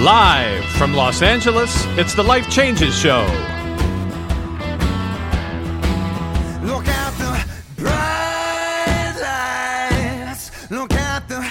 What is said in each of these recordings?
Live from Los Angeles, it's the Life Changes Show. Look at the bright lights. Look at the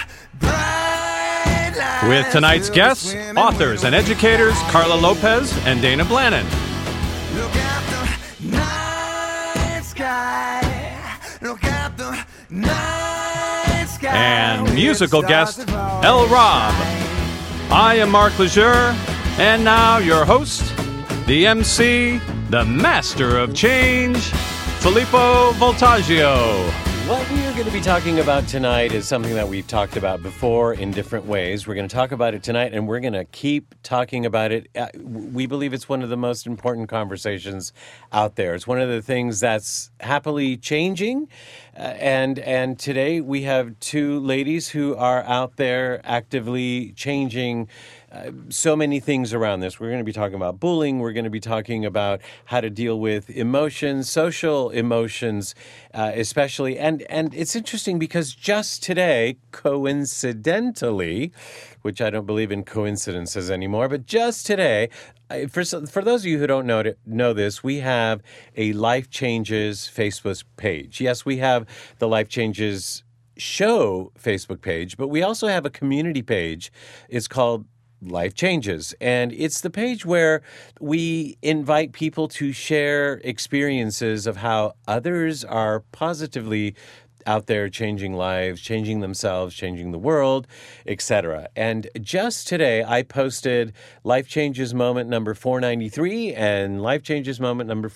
bright lights. With tonight's guests, authors and educators Carla Lopez and Dana Blannon. Look at the night sky. Look at the night sky. And musical guest, El Rob. I am Mark Lejeune, and now your host, the MC, the master of change, Filippo Voltaggio. What we are going to be talking about tonight is something that we've talked about before in different ways. We're going to talk about it tonight, and we're going to keep talking about it. We believe it's one of the most important conversations out there. It's one of the things that's happily changing. And today we have two ladies who are out there actively changing so many things around this. We're going to be talking about bullying. We're going to be talking about how to deal with emotions, social emotions, especially. And it's interesting because just today, coincidentally, which I don't believe in coincidences anymore, but just today, for those of you who don't know this, we have a Life Changes Facebook page. Yes, we have the Life Changes Show Facebook page, but we also have a community page. It's called Life Changes, and it's the page where we invite people to share experiences of how others are positively out there changing lives, changing themselves, changing the world, etc. And just today, I posted Life Changes moment number 493 and Life Changes moment number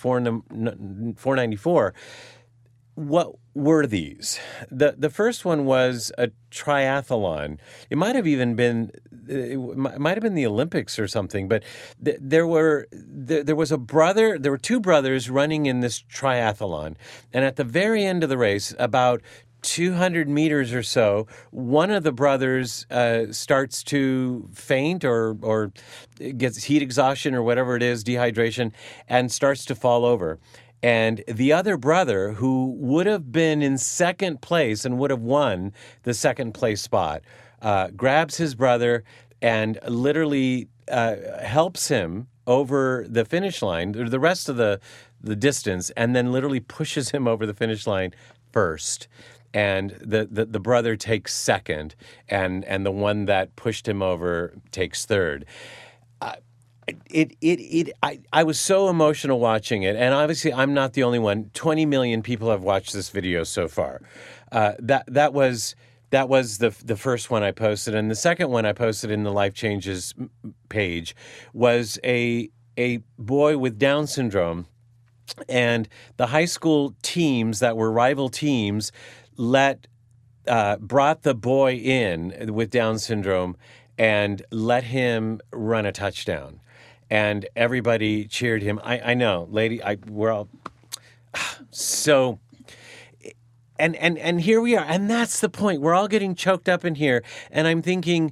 494. What were these? The first one was a triathlon. It might have even been, the Olympics or something. But there was two brothers running in this triathlon, and at the very end of the race, about 200 meters or so, one of the brothers starts to faint or gets heat exhaustion or whatever it is, dehydration, and starts to fall over. And the other brother, who would have been in second place and would have won the second place spot, grabs his brother and literally helps him over the finish line, the rest of the distance, and then literally pushes him over the finish line first. And the brother takes second, and the one that pushed him over takes third. I was so emotional watching it, and obviously I'm not the only one. 20 million people have watched this video so far. That was the first one I posted, and the second one I posted in the Life Changes page was a boy with Down syndrome, and the high school teams that were rival teams brought the boy in with Down syndrome and let him run a touchdown. And everybody cheered him. I know, lady, we're all so, and here we are. And that's the point. We're all getting choked up in here. And I'm thinking,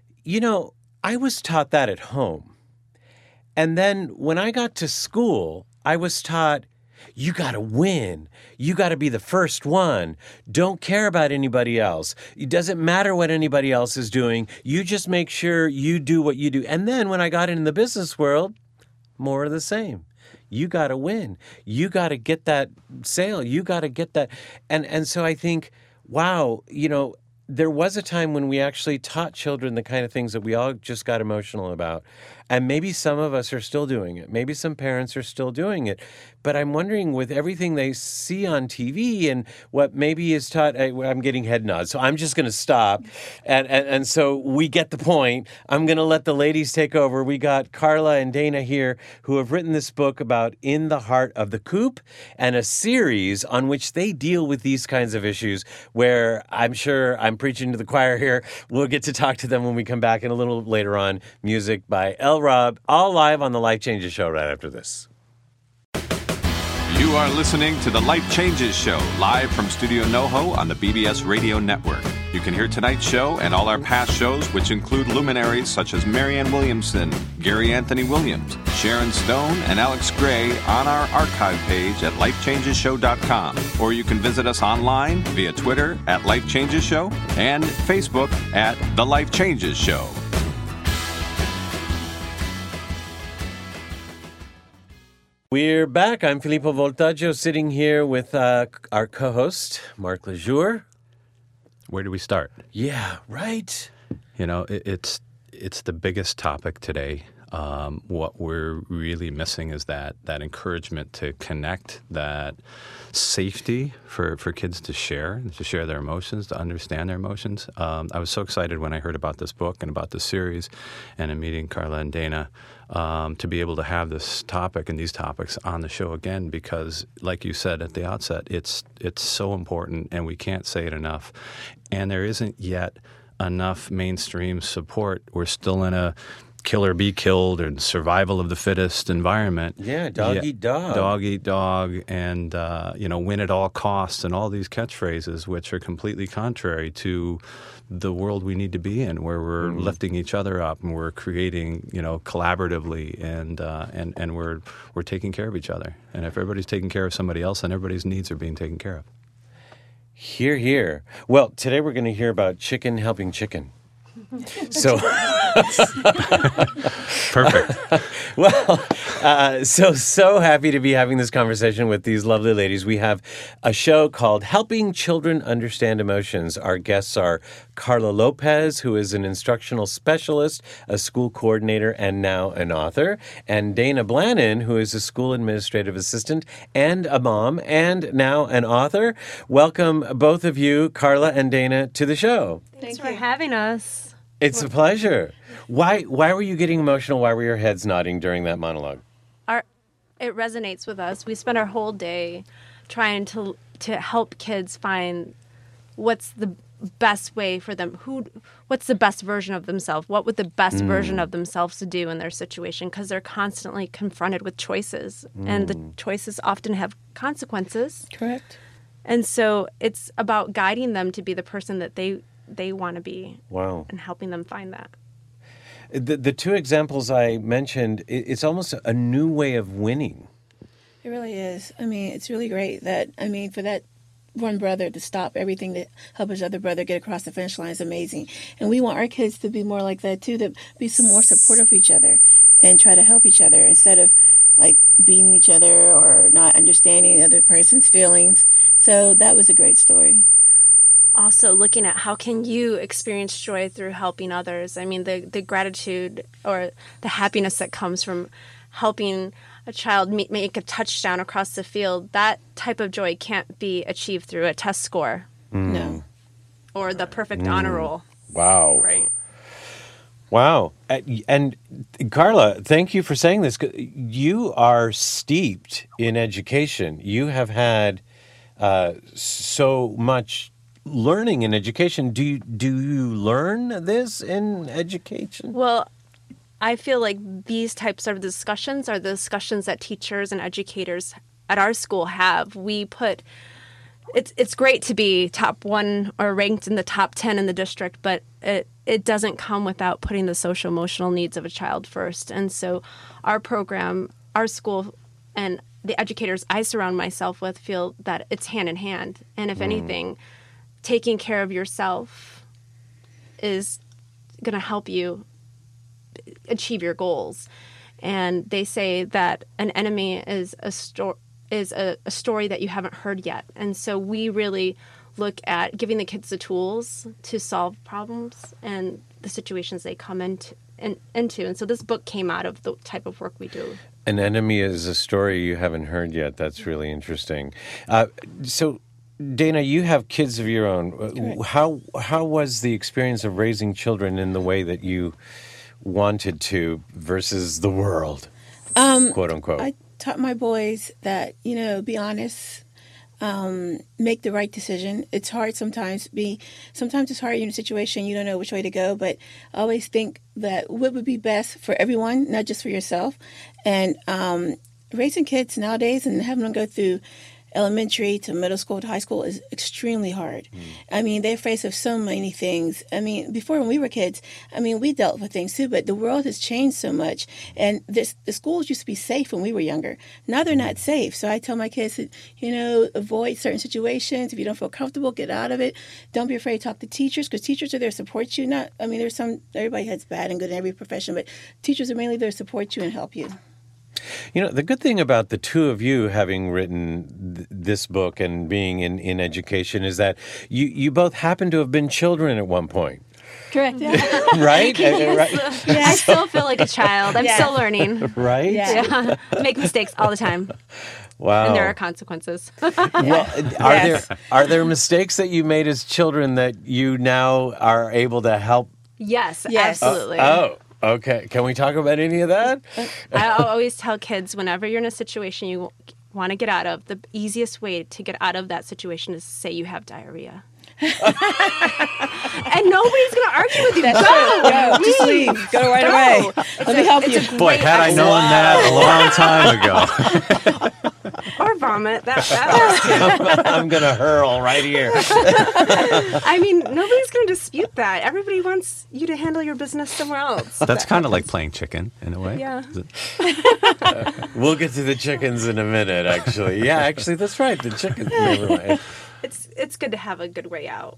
I was taught that at home. And then when I got to school, I was taught, you got to win. You got to be the first one. Don't care about anybody else. It doesn't matter what anybody else is doing. You just make sure you do what you do. And then when I got into the business world, more of the same. You got to win. You got to get that sale. You got to get that. And so I think, wow, there was a time when we actually taught children the kind of things that we all just got emotional about. And maybe some of us are still doing it. Maybe some parents are still doing it. But I'm wondering, with everything they see on TV and what maybe is taught, I'm getting head nods, so I'm just going to stop. And so we get the point. I'm going to let the ladies take over. We got Carla and Dana here who have written this book about In the Heart of the Coop, and a series on which they deal with these kinds of issues, where I'm sure I'm preaching to the choir here. We'll get to talk to them when we come back, and a little later on, music by El Rob, all live on the Life Changes Show right after this. You are listening to the Life Changes Show, live from Studio NoHo on the BBS Radio Network. You can hear tonight's show and all our past shows, which include luminaries such as Marianne Williamson, Gary Anthony Williams, Sharon Stone, and Alex Gray on our archive page at lifechangesshow.com. Or you can visit us online via Twitter at Life Changes Show and Facebook at The Life Changes Show. We're back. I'm Filippo Voltaggio, sitting here with our co-host, Mark Lejour. Where do we start? Yeah, right. You know, it's the biggest topic today. What we're really missing is that encouragement to connect, that safety for kids to share their emotions, to understand their emotions. I was so excited when I heard about this book and about this series and in meeting Carla and Dana to be able to have this topic and these topics on the show again because, like you said at the outset, it's so important and we can't say it enough. And there isn't yet enough mainstream support. We're still in a kill or be killed and survival of the fittest environment. Yeah, dog eat dog. Dog eat dog and, win at all costs and all these catchphrases, which are completely contrary to the world we need to be in, where we're lifting each other up and we're creating, collaboratively and we're taking care of each other. And if everybody's taking care of somebody else, then everybody's needs are being taken care of. Hear, hear. Well, today we're going to hear about chicken helping chicken. So, perfect. Well, so happy to be having this conversation with these lovely ladies. We have a show called Helping Children Understand Emotions. Our guests are Carla Lopez, who is an instructional specialist, a school coordinator, and now an author, and Dana Blannon, who is a school administrative assistant and a mom, and now an author. Welcome, both of you, Carla and Dana, to the show. Thanks for having us. It's a pleasure. Why were you getting emotional? Why were your heads nodding during that monologue? It resonates with us. We spend our whole day trying to help kids find what's the best way for them. What's the best version of themselves? What would the best version of themselves to do in their situation? Because they're constantly confronted with choices, and the choices often have consequences. Correct. And so it's about guiding them to be the person that they want to be. Wow. And helping them find that. The two examples I mentioned, it's almost a new way of winning. It really is. I mean, it's really great that, for that one brother to stop everything to help his other brother get across the finish line is amazing. And we want our kids to be more like that too, to be some more supportive of each other and try to help each other instead of like beating each other or not understanding the other person's feelings. So that was a great story. Also looking at how can you experience joy through helping others. I mean, the gratitude or the happiness that comes from helping a child make a touchdown across the field, that type of joy can't be achieved through a test score. No. Or the perfect honor roll. Wow. Right. Wow. And Carla, thank you for saying this. You are steeped in education. You have had so much learning in education. Do you learn this in education? Well, I feel like these types of discussions are the discussions that teachers and educators at our school have. It's great to be top 1 or ranked in the top 10 in the district, but it doesn't come without putting the social emotional needs of a child first. And so our program, our school, and the educators I surround myself with feel that it's hand in hand. And if anything, taking care of yourself is going to help you achieve your goals. And they say that an enemy is a story that you haven't heard yet. And so we really look at giving the kids the tools to solve problems and the situations they come into. And so this book came out of the type of work we do. An enemy is a story you haven't heard yet. That's really interesting. So, Dana, you have kids of your own. Correct. How was the experience of raising children in the way that you wanted to versus the world, quote unquote? I taught my boys that, be honest, make the right decision. It's hard sometimes. Sometimes it's hard in a situation you don't know which way to go, but always think that what would be best for everyone, not just for yourself. And raising kids nowadays and having them go through elementary to middle school to high school is extremely hard. They're faced with so many things. Before when we were kids, we dealt with things too, but the world has changed so much. And the schools used to be safe when we were younger. Now they're not safe. So I tell my kids that, avoid certain situations. If you don't feel comfortable, get out of it. Don't be afraid to talk to teachers because teachers are there to support you. Everybody has bad and good in every profession, but teachers are mainly there to support you and help you. You know, the good thing about the two of you having written this book and being in education is that you both happen to have been children at one point. Correct. Yeah. Right? Right? I still feel like a child. I'm Yeah. still learning. Right? Yeah. Make mistakes all the time, Wow. and there are consequences. Well, Yes. are there mistakes that you made as children that you now are able to help? Yes, Yes. absolutely. Oh, okay. Can we talk about any of that? I always tell kids, whenever you're in a situation you want to get out of, the easiest way to get out of that situation is to say you have diarrhea. And nobody's going to argue with you. That's Go! true. Go. Just leave. Go right away. Let me help you. Boy, had I known that a long time ago. Or vomit. That I'm going to hurl right here. I mean, nobody's going to dispute that. Everybody wants you to handle your business somewhere else. That's kind of like playing chicken in a way. Yeah. Is it? We'll get to the chickens in a minute, actually. Yeah, actually, that's right. The chickens. Never mind. It's good to have a good way out.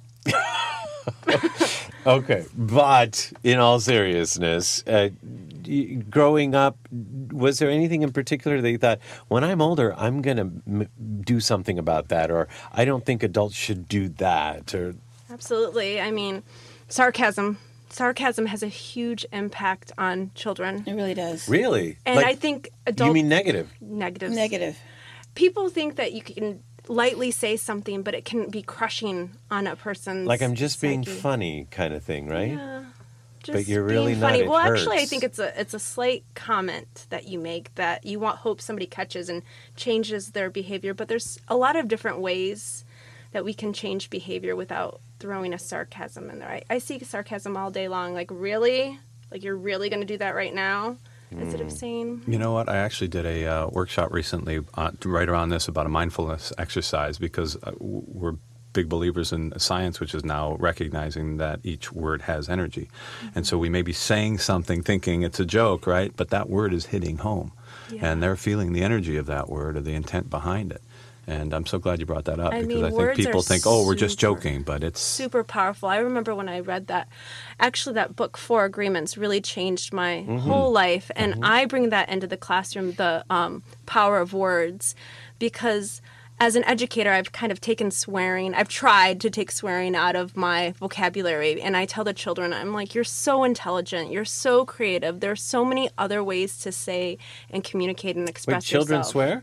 Okay. But in all seriousness, growing up, was there anything in particular that you thought, when I'm older, I'm going to do something about that, or I don't think adults should do that, or... Absolutely. I mean, sarcasm. Sarcasm has a huge impact on children. It really does. Really? And I think adults... You mean negative? Negatives. Negative. People think that you can lightly say something, but it can be crushing on a person's Like I'm just being psyche. funny kind of thing, right? Yeah. But Just you're really being not, funny. it Well, actually, I hurts. think it's a slight comment that you make that you hope somebody catches and changes their behavior. But there's a lot of different ways that we can change behavior without throwing a sarcasm in there. I see sarcasm all day long. Like, really? Like, you're really going to do that right now? Instead of saying... You know what? I actually did a workshop recently right around this about a mindfulness exercise because we're big believers in science, which is now recognizing that each word has energy. And so we may be saying something thinking it's a joke, right? But that word is hitting home. Yeah. And they're feeling the energy of that word or the intent behind it. And I'm so glad you brought that up I because mean, I think words people are think, oh, we're just super- joking, but it's... super powerful. I remember when I read that. Actually, that book, Four Agreements, really changed my whole life. And I bring that into the classroom, the power of words, because as an educator, I've kind of taken swearing. I've tried to take swearing out of my vocabulary. And I tell the children, I'm like, you're so intelligent. You're so creative. There's so many other ways to say and communicate and express Wait, children yourself. swear?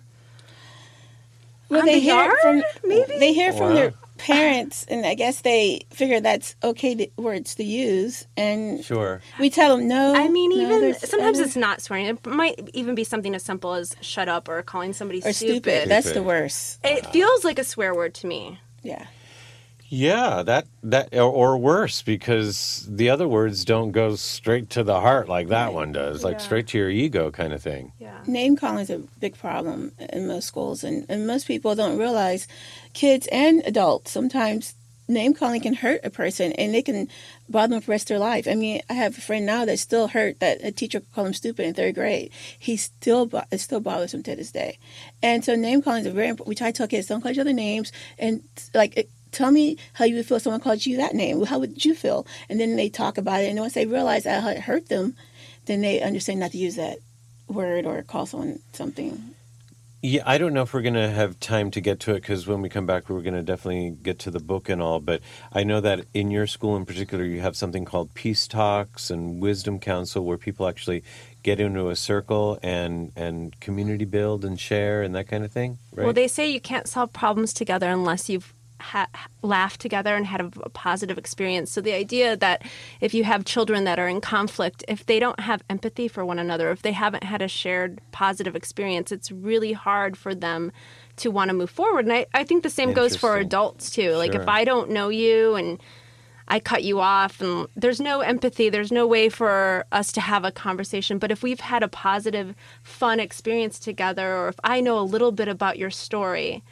Well, On they the hear yard, it from maybe? they hear it from Wow. their parents, and I guess they figure that's okay words to use. And Sure. we tell them no. I mean, no, even there's sometimes other- it's not swearing. It might even be something as simple as "shut up" or calling somebody or stupid. That's the worst. It feels like a swear word to me. Yeah. Yeah, that or worse, because the other words don't go straight to the heart like that one does, like Yeah. straight to your ego kind of thing. Yeah. Name calling is a big problem in most schools, and most people don't realize, kids and adults, sometimes name calling can hurt a person and they can bother them for the rest of their life. I mean, I have a friend now that's still hurt that a teacher called him stupid in 3rd grade. It still bothers him to this day. And so name calling is very important. We try to tell kids, don't call each other names, and tell me how you would feel if someone called you that name. How would you feel? And then they talk about it, and once they realize how it hurt them, then they understand not to use that word or call someone something. Yeah, I don't know if we're going to have time to get to it, because when we come back, we're going to definitely get to the book and all. But I know that in your school in particular, you have something called Peace Talks and Wisdom Council, where people actually get into a circle and community build and share and that kind of thing, right? Well, they say you can't solve problems together unless you've laughed together and had a positive experience. So the idea that if you have children that are in conflict, if they don't have empathy for one another, if they haven't had a shared positive experience, it's really hard for them to want to move forward. And I think the same goes for Interesting. adults too. Like Sure. if I don't know you and I cut you off and there's no empathy, there's no way for us to have a conversation. But if we've had a positive, fun experience together, or if I know a little bit about your story,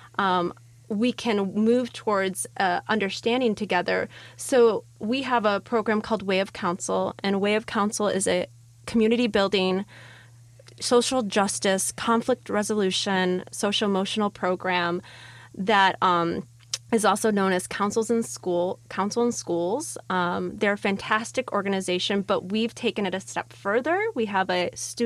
we can move towards understanding together. So we have a program called Way of Counsel, and Way of Counsel is a community building, social justice, conflict resolution, social emotional program that is also known as Counsel in Schools. They're a fantastic organization, but we've taken it a step further. We have a student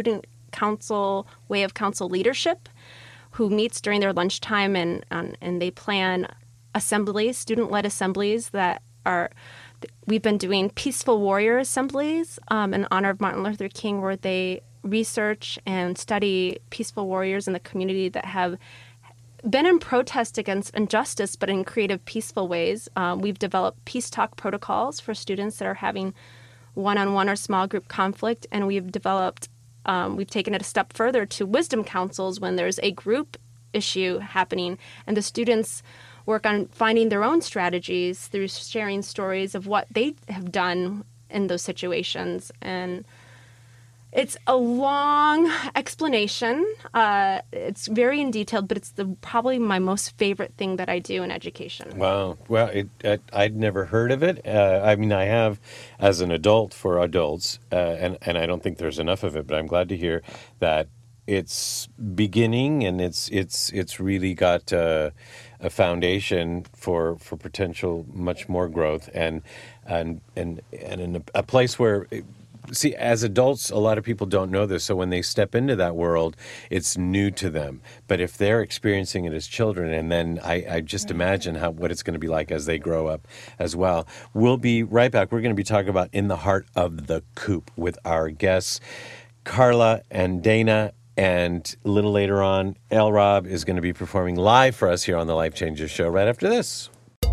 Way of Council leadership, who meets during their lunchtime and they plan assemblies, student-led assemblies that are. We've been doing peaceful warrior assemblies in honor of Martin Luther King, where they research and study peaceful warriors in the community that have been in protest against injustice, but in creative, peaceful ways. We've developed peace talk protocols for students that are having one-on-one or small group conflict, and we've taken it a step further to wisdom councils when there's a group issue happening, and the students work on finding their own strategies through sharing stories of what they have done in those situations. And it's a long explanation. It's very in detail, but it's probably my most favorite thing that I do in education. Wow. Well, I'd never heard of it. I mean, I have as an adult for adults, and I don't think there's enough of it, but I'm glad to hear that it's beginning and it's really got a foundation for potential much more growth and in a place where. See, as adults, a lot of people don't know this, so when they step into that world, it's new to them. But if they're experiencing it as children, and then I just imagine what it's going to be like as they grow up as well. We'll be right back. We're going to be talking about In the Heart of the Coop with our guests, Carla and Dana. And a little later on, L. Rob is going to be performing live for us here on the Life Changers Show right after this.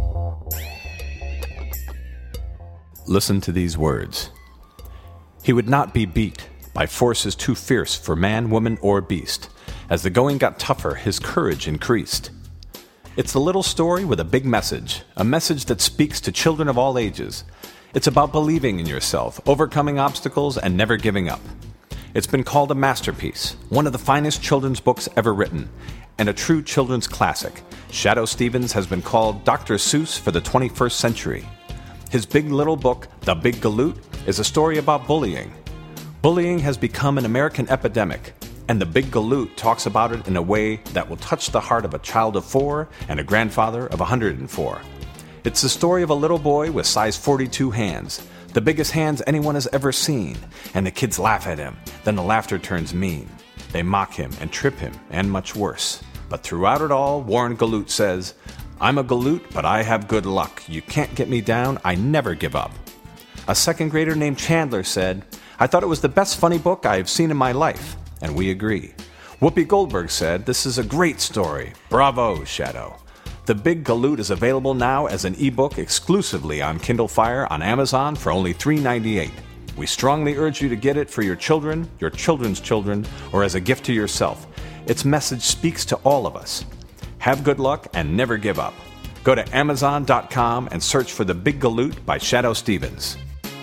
Listen to these words. He would not be beat by forces too fierce for man, woman, or beast. As the going got tougher, his courage increased. It's a little story with a big message, a message that speaks to children of all ages. It's about believing in yourself, overcoming obstacles, and never giving up. It's been called a masterpiece, one of the finest children's books ever written, and a true children's classic. Shadoe Stevens has been called Dr. Seuss for the 21st century. His big little book, The Big Galoot, is a story about bullying. Bullying has become an American epidemic, and The Big Galoot talks about it in a way that will touch the heart of a child of 4 and a grandfather of 104. It's the story of a little boy with size 42 hands, the biggest hands anyone has ever seen, and the kids laugh at him. Then the laughter turns mean. They mock him and trip him, and much worse. But throughout it all, Warren Galoot says, "I'm a Galoot, but I have good luck. You can't get me down. I never give up." A second grader named Chandler said, "I thought it was the best funny book I have seen in my life." And we agree. Whoopi Goldberg said, "This is a great story. Bravo, Shadoe." The Big Galoot is available now as an ebook exclusively on Kindle Fire on Amazon for only $3.98. We strongly urge you to get it for your children, your children's children, or as a gift to yourself. Its message speaks to all of us. Have good luck and never give up. Go to Amazon.com and search for The Big Galoot by Shadoe Stevens.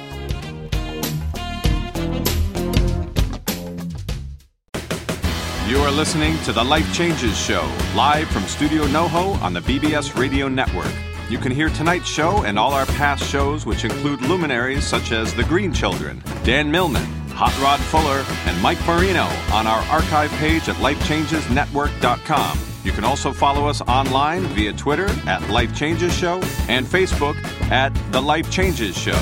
You are listening to The Life Changes Show, live from Studio NoHo on the BBS Radio Network. You can hear tonight's show and all our past shows, which include luminaries such as The Green Children, Dan Millman, Hot Rod Fuller, and Mike Marino on our archive page at lifechangesnetwork.com. You can also follow us online via Twitter at Life Changes Show and Facebook at The Life Changes Show.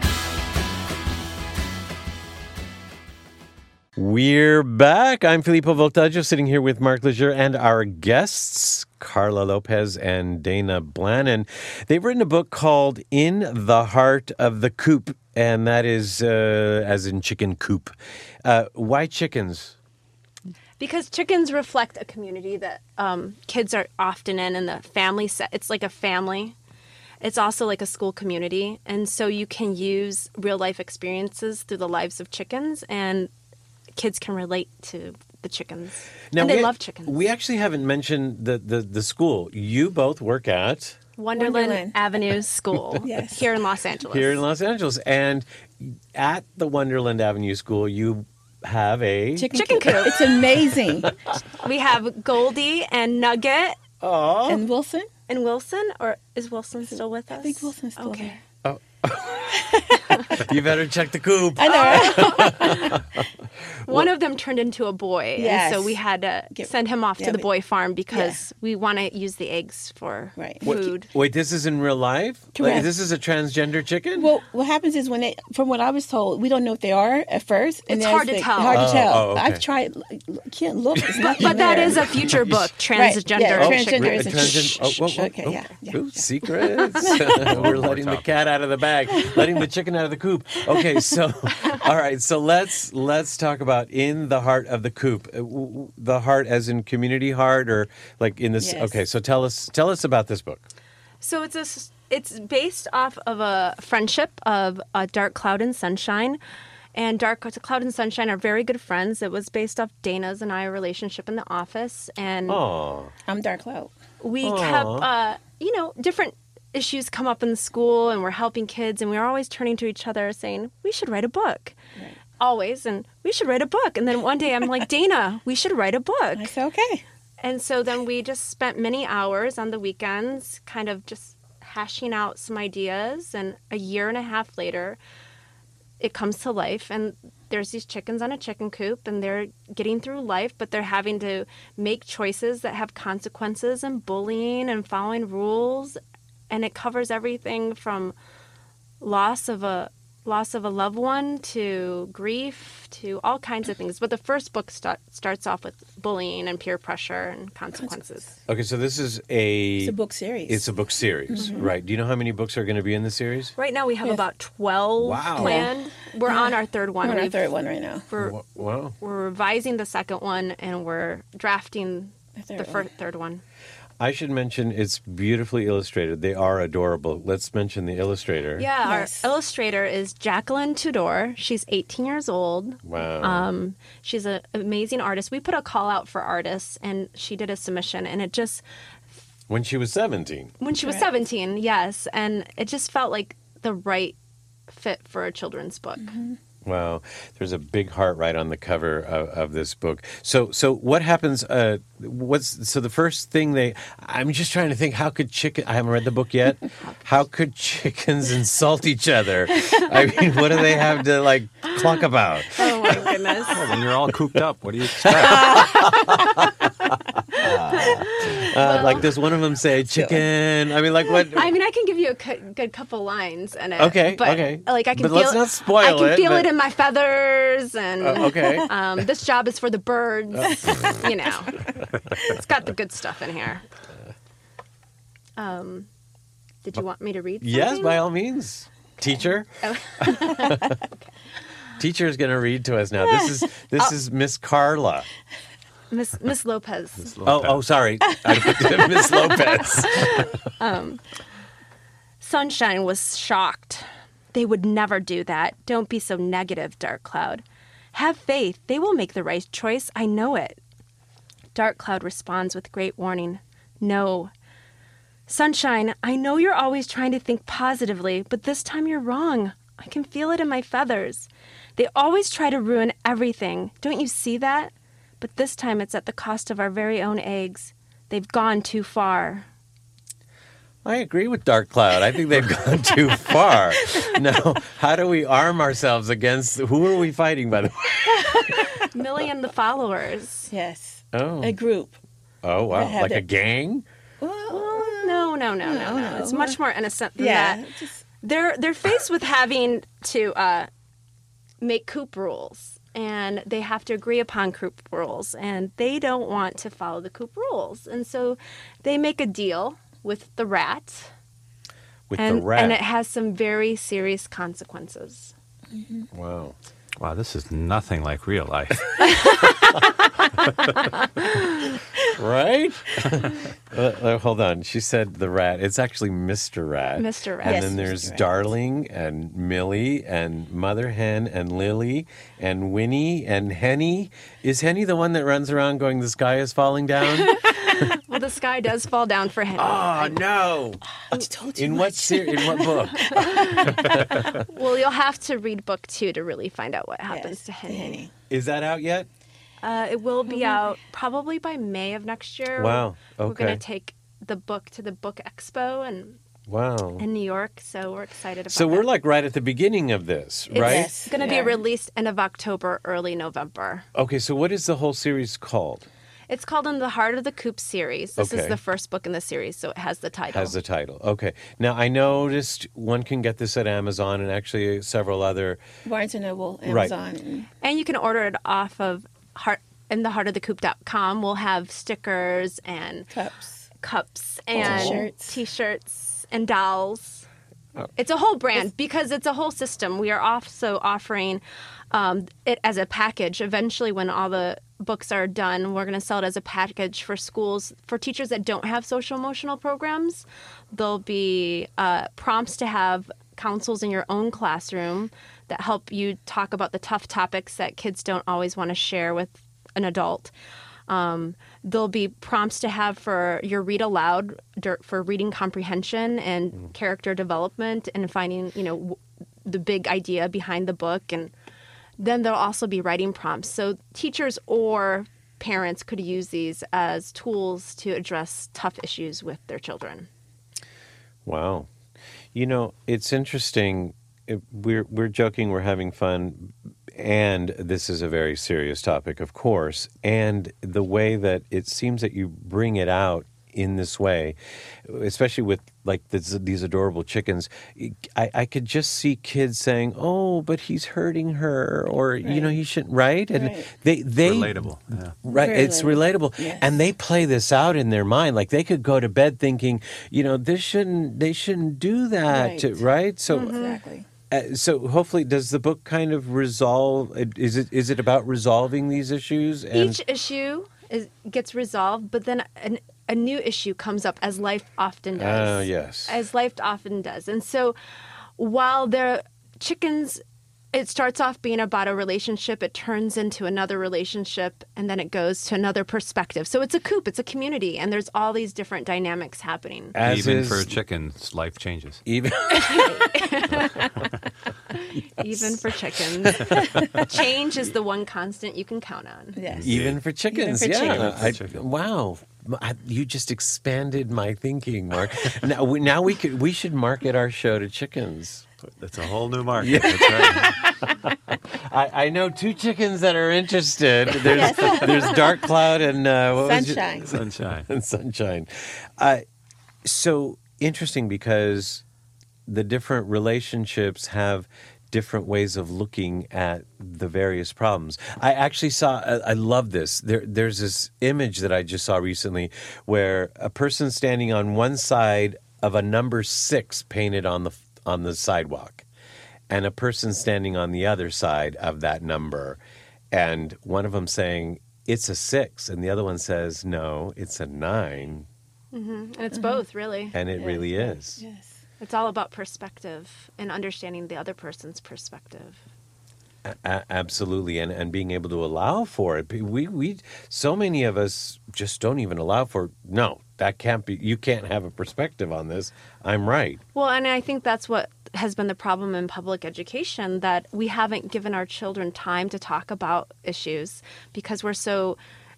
We're back. I'm Filippo Voltaggio, sitting here with Mark Lejeune and our guests, Carla Lopez and Dana Blannon. They've written a book called In the Heart of the Coop, and that is as in chicken coop. Why chickens? Because chickens reflect a community that kids are often in the family set. It's like a family. It's also like a school community. And so you can use real-life experiences through the lives of chickens, and kids can relate to the chickens. Now, and they love chickens. We actually haven't mentioned the school. You both work at Wonderland Avenue School. Yes. Here in Los Angeles. Here in Los Angeles. And at the Wonderland Avenue School, you have a chicken coop. It's amazing. We have Goldie and Nugget. Aww. And Wilson? And Wilson? Or is Wilson still with us? I think Wilson's still there. You better check the coop. I know. Right? One of them turned into a boy, Yes. and so we had to send him off to the boy farm because we want to use the eggs for Right. food. Wait, this is in real life? Correct. Like, this is a transgender chicken? Well, what happens is when from what I was told, we don't know if they are at first. It's then hard to like, tell. Hard to tell. Oh, okay. I've tried. Can't look. It's not But that there. is a future book, transgender. yeah, Oh, transgender re- is a transgen- okay, yeah, yeah, Ooh, yeah. secrets. We're letting the cat out of the bag, letting the chicken out of the coop. Okay, so all right, so let's talk about in the heart of the coop. The heart as in community heart or like in this. Yes. Okay, so tell us about this book. So it's based off of a friendship of Dark Cloud and Sunshine. And Dark Cloud and Sunshine are very good friends. It was based off Dana's and I relationship in the office. And Oh, I'm Dark Cloud. we kept, different issues come up in the school and we're helping kids. And we were always turning to each other saying, we should write a book. Right. Always. And we should write a book. And then one day I'm like, Dana, we should write a book. I said okay. And so then we just spent many hours on the weekends kind of just hashing out some ideas. And a year and a half later, it comes to life. And there's these chickens on a chicken coop and they're getting through life, but they're having to make choices that have consequences and bullying and following rules. And it covers everything from loss of a loved one to grief to all kinds of things. But the first book starts off with bullying and peer pressure and consequences. okay. So this is It's a book series. It's a book series, right? Do you know how many books are going to be in the series? Right now we have Yes. about 12 Wow. planned. We're on our third one. I'm on our We've- third one right now. Wow. We're revising the second one and we're drafting The the third one. third one. I should mention it's beautifully illustrated. They are adorable. Let's mention the illustrator. Yeah, Yes. our illustrator is Jacqueline Tudor. She's 18 years old. Wow. She's an amazing artist. We put a call out for artists, and she did a submission, and it just When she was 17. when she was Correct. 17, yes, and it just felt like the right fit for a children's book. Wow. There's a big heart right on the cover of this book. So what happens? So the first thing I'm just trying to think, how could I haven't read the book yet. How could chickens insult each other? I mean, what do they have to like cluck about? Oh my goodness! When you're all cooped up, what do you expect? Like, does one of them say chicken? I mean, like what? I mean, I can give you a good couple lines in it. Okay, but, okay. Like I can But feel. let's not spoil I can it, feel but- it in my feathers, and Okay. this job is for the birds. You know, it's got the good stuff in here. Did you want me to read something? Yes, by all means. Teacher. Teacher is going to read to us now. This is Miss Carla. Miss Lopez. Oh, sorry. Miss Lopez. Sunshine was shocked. They would never do that. Don't be so negative, Dark Cloud. Have faith. They will make the right choice. I know it. Dark Cloud responds with great warning. No. Sunshine, I know you're always trying to think positively, but this time you're wrong. I can feel it in my feathers. They always try to ruin everything. Don't you see that? But this time it's at the cost of our very own eggs. They've gone too far. I agree with Dark Cloud. I think they've gone too far. Now, how do we arm ourselves against? Who are we fighting, by the way? Millie and the followers. Yes. Oh, A group. oh wow, have like a it. gang. No. It's much more innocent than Yeah. that. They're faced with having to make coop rules, and they have to agree upon coop rules, and they don't want to follow the coop rules, and so they make a deal with the rat, With and the rat. and it has some very serious consequences. Wow. Wow, this is nothing like real life. Right? Hold on. She said the rat. It's actually Mr. Rat. Mr. Rat. And Yes, then Mr. there's Rat. Darling and Millie and Mother Hen and Lily and Winnie and Henny. Is Henny the one that runs around going, the sky is falling down? Well, the sky does fall down for him. Oh, no. I told you. In what in what book? Well, you'll have to read book 2 to really find out what happens to Henny. Is that out yet? It will be out probably by May of next year. Wow, We're going okay. to take the book to the Book Expo, and Wow. in New York. So we're excited about So we're it. like right at the beginning of this, right? Yes. It's going to be Yeah. released end of October, early November. Okay, so what is the whole series called? It's called In the Heart of the Coop series. This is Okay. the first book in the series, so it has the title. Has the title. Okay. Now, I noticed one can get this at Amazon and actually several other. Barnes and Noble, Right. Amazon. And you can order it off of intheheartofthecoop.com. We'll have stickers and Cups. and T-shirts. t-shirts and dolls. It's a whole brand because it's a whole system. We are also offering it as a package. Eventually, when all the books are done, we're going to sell it as a package for schools, for teachers that don't have social emotional programs. There'll be prompts to have counsels in your own classroom that help you talk about the tough topics that kids don't always want to share with an adult. There'll be prompts to have for your read aloud for reading comprehension and character development and finding, the big idea behind the book. And then there'll also be writing prompts. So teachers or parents could use these as tools to address tough issues with their children. Wow. It's interesting. We're joking, we're having fun, and this is a very serious topic, of course. And the way that it seems that you bring it out in this way, especially with like these adorable chickens, I could just see kids saying, "Oh, but he's hurting her," or he shouldn't, right? And Right. they Relatable. Yeah. Right, Very it's relatable, Yes. and they play this out in their mind. Like they could go to bed thinking, they shouldn't do that, Right. right? So, Exactly. so hopefully, does the book kind of resolve? Is it about resolving these issues? And Each issue gets resolved, but then a new issue comes up, as life often does. yes, As life often does. And so while the chickens, it starts off being about a relationship, it turns into another relationship, and then it goes to another perspective. So it's a coop, it's a community, and there's all these different dynamics happening. as Even is, for chickens, life changes. even Even for chickens. Change is the one constant you can count on. Yes. even for chickens, Even for yeah. chickens. Wow, you just expanded my thinking, Mark. now we should market our show to chickens. That's a whole new market. That's right. I know two chickens that are interested. There's Dark Cloud and what was it? Sunshine. Sunshine. And Sunshine. So interesting because the different relationships have different ways of looking at the various problems. I actually saw, I love this. There's this image that I just saw recently where a person standing on one side of a number 6 painted on the sidewalk, and a person standing on the other side of that number, and one of them saying, "It's a 6," and the other one says, "No, it's a 9," And it's both, really. and it really is. Yes. It's all about perspective and understanding the other person's perspective. Absolutely, and being able to allow for it. We so many of us just don't even allow for. No, that can't be. You can't have a perspective on this. I'm right. Well, and I think that's what has been the problem in public education, that we haven't given our children time to talk about issues because we're so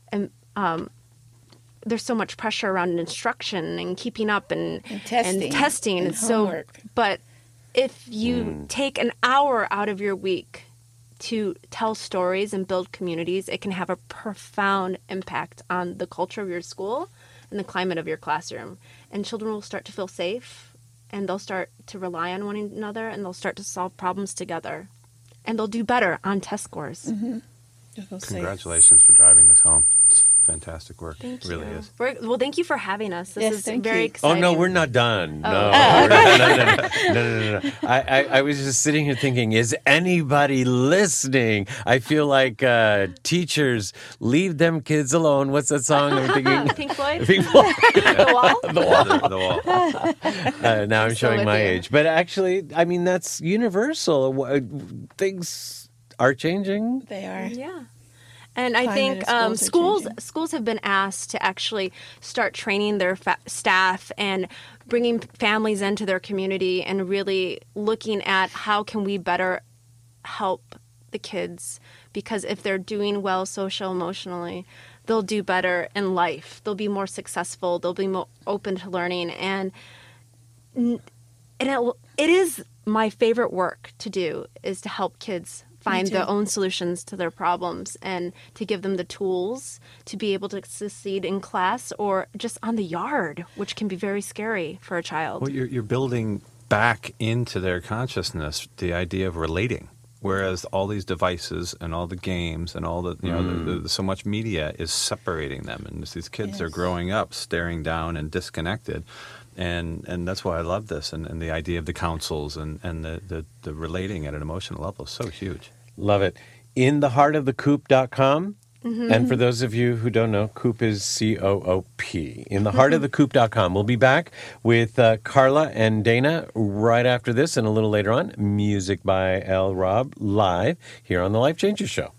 there's so much pressure around instruction and keeping up and testing. And homework. But if you take an hour out of your week to tell stories and build communities, it can have a profound impact on the culture of your school and the climate of your classroom. And children will start to feel safe, and they'll start to rely on one another, and they'll start to solve problems together. And they'll do better on test scores. Mm-hmm. Just go say- Congratulations for driving this home. It's fantastic work. Thank It really you. is. Well, thank you for having us. This Yes, is thank very you. Oh exciting. no, we're not done. Oh. No. I was just sitting here thinking, is anybody listening? I feel like teachers, leave them kids alone. What's that song? I'm thinking. Pink Floyd? Pink Floyd. The Wall? The wall. Now I'm still showing with my you. age, but actually, I mean that's universal. Things are changing. They are. Yeah. And I Climate think of schools are changing. schools have been asked to actually start training their staff and bringing families into their community and really looking at how can we better help the kids, because if they're doing well social emotionally, they'll do better in life. They'll be more successful. They'll be more open to learning. And it is my favorite work to do, is to help kids find too. their own solutions to their problems and to give them the tools to be able to succeed in class or just on the yard, which can be very scary for a child. Well, you're building back into their consciousness the idea of relating, whereas all these devices and all the games and all the so much media is separating them, and these kids are growing up staring down and disconnected. And that's why I love this, and the idea of the councils and the relating at an emotional level is so huge. Love it. InTheHeartOfTheCoop.com. And for those of you who don't know, Coop is C-O-O-P. InTheHeartOfTheCoop.com. We'll be back with Carla and Dana right after this, and a little later on, music by L. Rob live here on The Life Changes Show.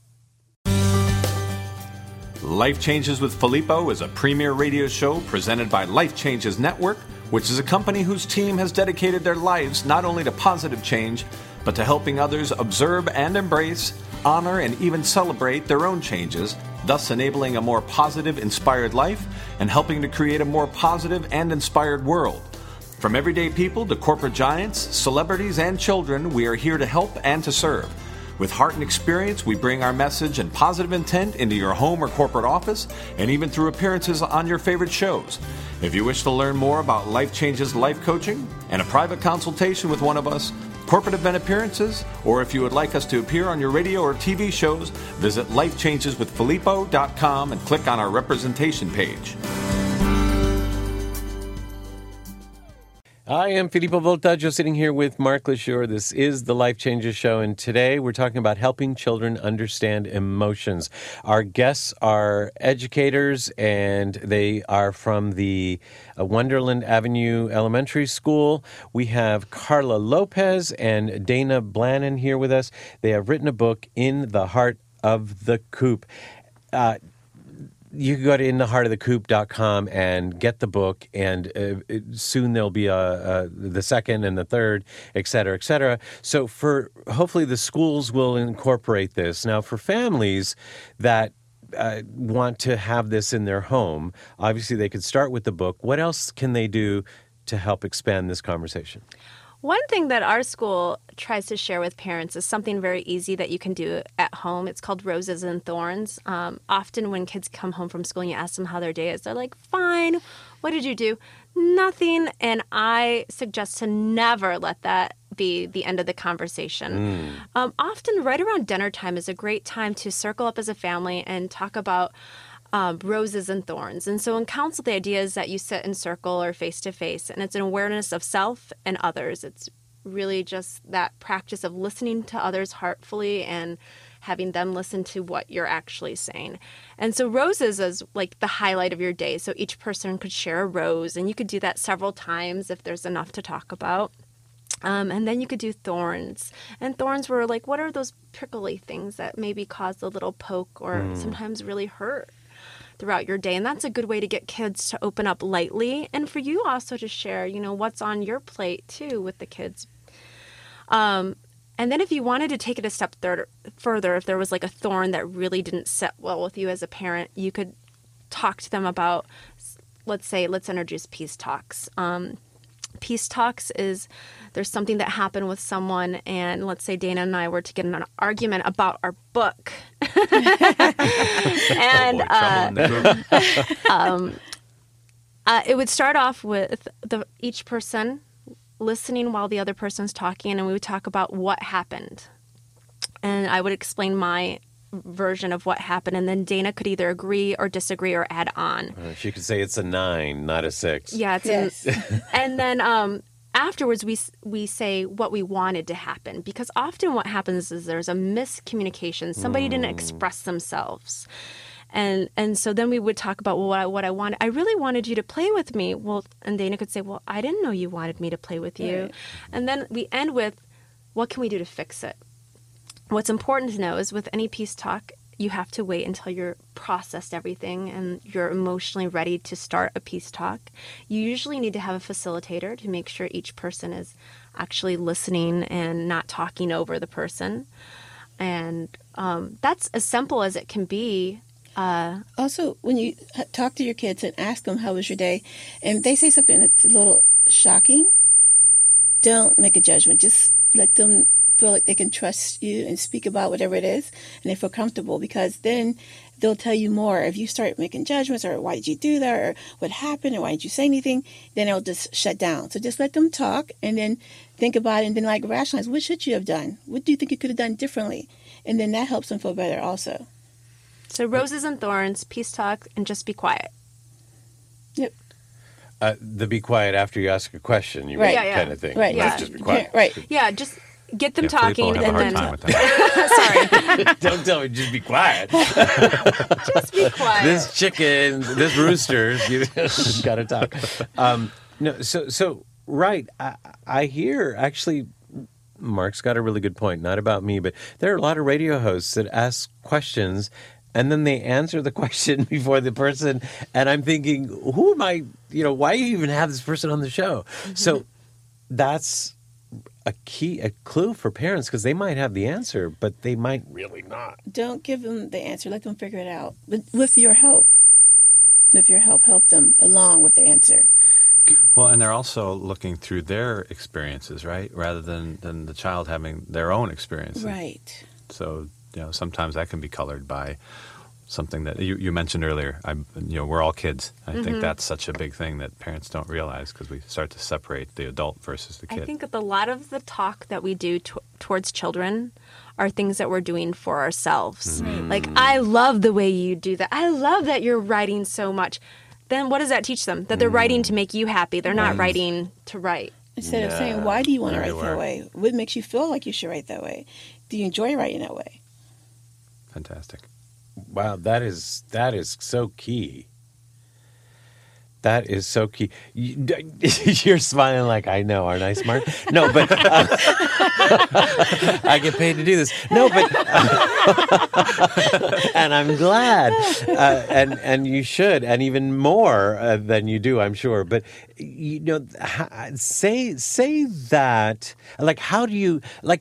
Life Changes with Filippo is a premier radio show presented by Life Changes Network, which is a company whose team has dedicated their lives not only to positive change, but to helping others observe and embrace, honor, and even celebrate their own changes, thus enabling a more positive, inspired life and helping to create a more positive and inspired world. From everyday people to corporate giants, celebrities, and children, we are here to help and to serve. With heart and experience, we bring our message and positive intent into your home or corporate office, and even through appearances on your favorite shows. If you wish to learn more about Life Changes life coaching and a private consultation with one of us, corporate event appearances, or if you would like us to appear on your radio or TV shows, visit lifechangeswithfilippo.com and click on our representation page. I am Filippo Voltaggio, sitting here with Mark LeSure. This is the Life Changes Show, and today we're talking about helping children understand emotions. Our guests are educators, and they are from the Wonderland Avenue Elementary School. We have Carla Lopez and Dana Blannon here with us. They have written a book, In the Heart of the Coop. You can go to InTheHeartOfTheCoop.com and get the book, and soon there'll be the second and the third, et cetera, et cetera. So hopefully the schools will incorporate this. Now, for families that want to have this in their home, obviously they could start with the book. What else can they do to help expand this conversation? One thing that our school tries to share with parents is something very easy that you can do at home. It's called Roses and Thorns. Often when kids come home from school and you ask them how their day is, they're like, fine. What did you do? Nothing. And I suggest to never let that be the end of the conversation. Often right around dinner time is a great time to circle up as a family and talk about roses and thorns. And so in counsel, the idea is that you sit in circle or face-to-face, and it's an awareness of self and others. It's really just that practice of listening to others heartfully and having them listen to what you're actually saying. And so roses is like the highlight of your day. So each person could share a rose, and you could do that several times if there's enough to talk about. And then you could do thorns. And thorns were like, what are those prickly things that maybe cause a little poke or sometimes really hurt throughout your day? And that's a good way to get kids to open up lightly, and for you also to share, what's on your plate too with the kids. And then if you wanted to take it a step further, if there was like a thorn that really didn't sit well with you as a parent, you could talk to them about, let's introduce peace talks. Peace talks is there's something that happened with someone, and let's say Dana and I were to get in an argument about our book. And it would start off with each person listening while the other person's talking, and we would talk about what happened. And I would explain my version of what happened, and then Dana could either agree or disagree or add on. She could say it's a 9, not a 6. Yeah, and then afterwards we say what we wanted to happen, because often what happens is there's a miscommunication. Somebody didn't express themselves. And so then we would talk about, well, what I wanted. I really wanted you to play with me. Well, and Dana could say, well, I didn't know you wanted me to play with you. Right. And then we end with, what can we do to fix it? What's important to know is with any peace talk, you have to wait until you're processed everything and you're emotionally ready to start a peace talk. You usually need to have a facilitator to make sure each person is actually listening and not talking over the person. And that's as simple as it can be. Also, when you talk to your kids and ask them, how was your day? And they say something that's a little shocking, don't make a judgment. Just let them feel like they can trust you and speak about whatever it is, and they feel comfortable, because then they'll tell you more. If you start making judgments, or why did you do that, or what happened, or why didn't you say anything, then they'll just shut down. So just let them talk, and then think about it, and then like rationalize, what should you have done? What do you think you could have done differently? And then that helps them feel better also. So roses and thorns, peace talk, and just be quiet. Yep. The be quiet after you ask a question, you Right. mean, Yeah, yeah. kind of thing. Right. Not Yeah. just be quiet. Right. Yeah, just get them Yeah, talking, Filippo will have and a then hard time with that. sorry, Don't tell me, just be quiet. just be quiet. This chicken, this rooster, you got to talk. No, so right. I hear actually. Mark's got a really good point. Not about me, but there are a lot of radio hosts that ask questions, and then they answer the question before the person. And I'm thinking, who am I? Why do you even have this person on the show? Mm-hmm. So that's a clue for parents, because they might have the answer, but they might really not. Don't give them the answer. Let them figure it out. With your help. With your help, help them along with the answer. Well, and they're also looking through their experiences, right? Rather than the child having their own experiences. Right. So, sometimes that can be colored by something that you mentioned earlier. We're all kids. I think that's such a big thing that parents don't realize, because we start to separate the adult versus the kid. I think that a lot of the talk that we do towards children are things that we're doing for ourselves. Like, I love the way you do that. I love that you're writing so much. Then what does that teach them? That they're writing to make you happy. They're not writing to write. Instead of saying, why do you want to Very write that aware. way? What makes you feel like you should write that way? Do you enjoy writing that way? Fantastic. Wow, that is so key. That is so key. You're smiling like, I know, aren't I smart? No, but I get paid to do this. No, but and I'm glad, and you should, and even more than you do, I'm sure. But say that. Like, how do you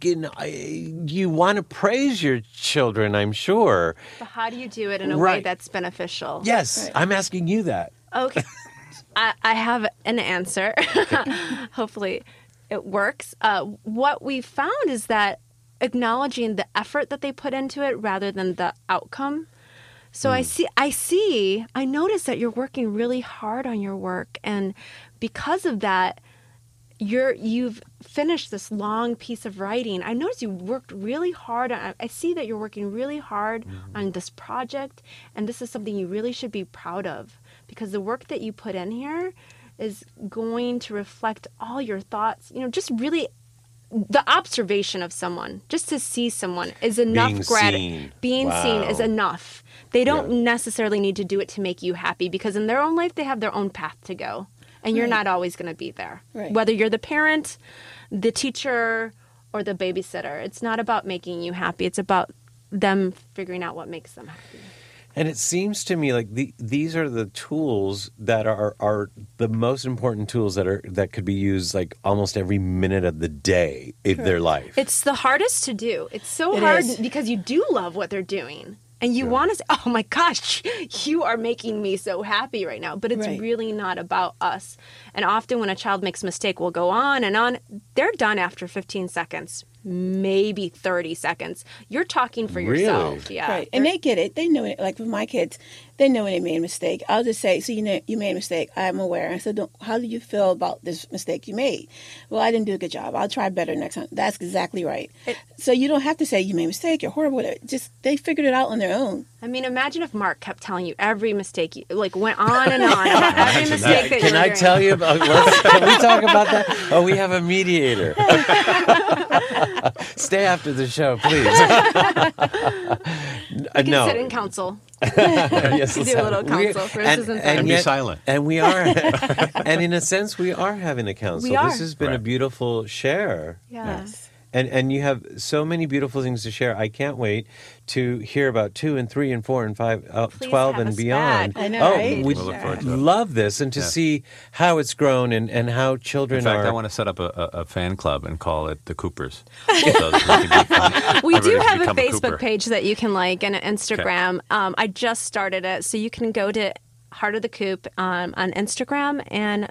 you want to praise your children? I'm sure. But how do you do it in a way Right. that's beneficial? Yes, Right. I'm asking you that. Okay. I have an answer. Hopefully it works. What we found is that acknowledging the effort that they put into it rather than the outcome. So I notice that you're working really hard on your work. And because of that, you've finished this long piece of writing. I noticed you worked really hard on. I see that you're working really hard on this project, and this is something you really should be proud of, because the work that you put in here is going to reflect all your thoughts. Just really the observation of someone, just to see someone is enough. Being seen. Being seen is Wow. enough. They don't Yeah. necessarily need to do it to make you happy, because in their own life they have their own path to go. And you're not always going to be there. Right. Whether you're the parent, the teacher, or the babysitter. It's not about making you happy. It's about them figuring out what makes them happy. And it seems to me like these are the tools that are the most important tools that could be used like almost every minute of the day in their life. It's the hardest to do. It's so It hard is. because you do love what they're doing. And you want to say, oh my gosh, you are making me so happy right now. But it's Right. really not about us. And often when a child makes a mistake, we'll go on and on. They're done after 15 seconds, maybe 30 seconds. You're talking for Really? yourself. Yeah. Right. And they get it. They know it. Like with my kids, they know when they made a mistake. I'll just say, so you made a mistake. I'm aware. I said, how do you feel about this mistake you made? Well, I didn't do a good job. I'll try better next time. That's exactly right. So you don't have to say you made a mistake. You're horrible. Just they figured it out on their own. I mean, imagine if Mark kept telling you every mistake, went on and on about every mistake that you Can were I doing. tell you about? Can we talk about that? Oh, we have a mediator. Stay after the show, please. You can no. sit in council. Yes, Do a little counsel for Roses and And be yet- silent. And we are, and in a sense, we are having a council. We are. This has been a Right. beautiful share. Yeah. And you have so many beautiful things to share. I can't wait to hear about 2 and 3 and 4 and 5, Please 12 have and us beyond. back. I know, Oh, right? we We'll look forward to it. love this and to Yeah. see how it's grown and how children In fact, are. I want to set up a fan club and call it the Coopers. So that We do everybody can have a become Facebook Cooper. page that you can like and an Instagram. I just started it, so you can go to Heart of the Coop on Instagram, and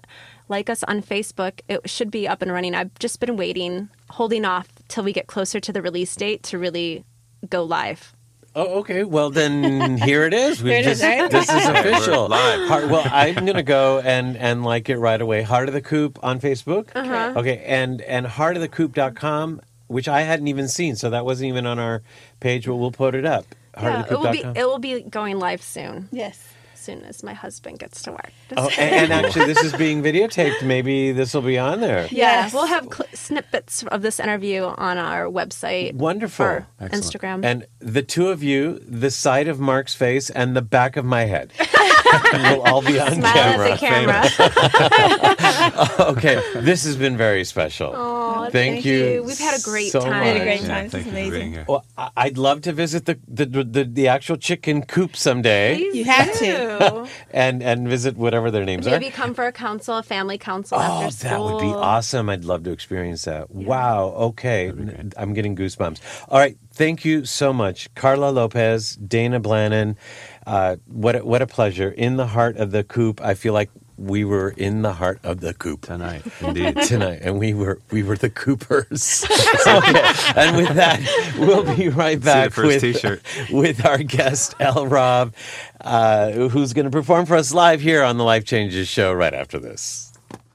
like us on Facebook. It should be up and running. I've just been waiting, holding off till we get closer to the release date to really go live. Oh, okay. Well, then here it is. Here it is, right? This is official. We're live. Well, I'm going to go and like it right away. Heart of the Coop on Facebook. Uh-huh. Okay, and heartofthecoop.com, which I hadn't even seen, so that wasn't even on our page, but we'll put it up. Yeah, Heartofthecoop.com. it will be going live soon. Yes. As soon as my husband gets to work. Oh, and actually, this is being videotaped. Maybe this will be on there. Yeah, Yes. we'll have snippets of this interview on our website. Wonderful. Or Excellent. Instagram. And the two of you, the side of Mark's face and the back of my head, will all be on Smile camera. at the camera. Okay, this has been very special. Oh, Thank you. We've had a great so time. We had a much. great Yeah, time. This thank is you for being amazing. here. Well, I'd love to visit the actual chicken coop someday, Please You have do. and visit whatever their names Maybe are. come for a family council Oh, after school. that would be awesome. I'd love to experience that. Wow. Okay. I'm getting goosebumps. All right. Thank you so much. Carla Lopez, Dana Blannon. What a pleasure. In the heart of the coop. I feel like we were in the heart of the coop Tonight, indeed. tonight, and we were the Coopers. Okay. And with that, we'll be right back first with t-shirt. with our guest El Rob, who's going to perform for us live here on the Life Changes Show right after this.